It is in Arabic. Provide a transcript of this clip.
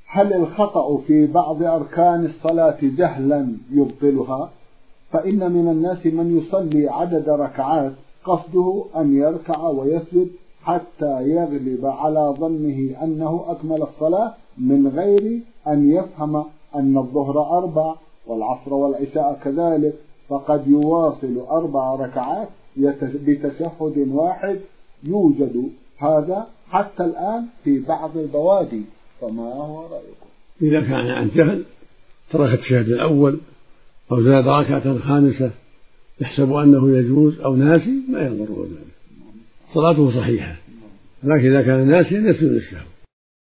هل الخطأ في بعض أركان الصلاة جهلا يبطلها؟ فإن من الناس من يصلي عدد ركعات قصده أن يركع ويسجد حتى يغلب على ظنه أنه أكمل الصلاة من غير أن يفهم أن الظهر 4 والعصر والعشاء كذلك، فقد يواصل 4 ركعات بتشهد واحد. يوجد هذا حتى الآن في بعض البوادي، فما هو رأيكم؟ إذا كان عن جهل ترك التشهد الأول أو زاد ركعة خامسة يحسب أنه يجوز أو ناسي ما يضر ذلك، صلاته صحيحة، لكن إذا كان ناسيا يسجد للسهو.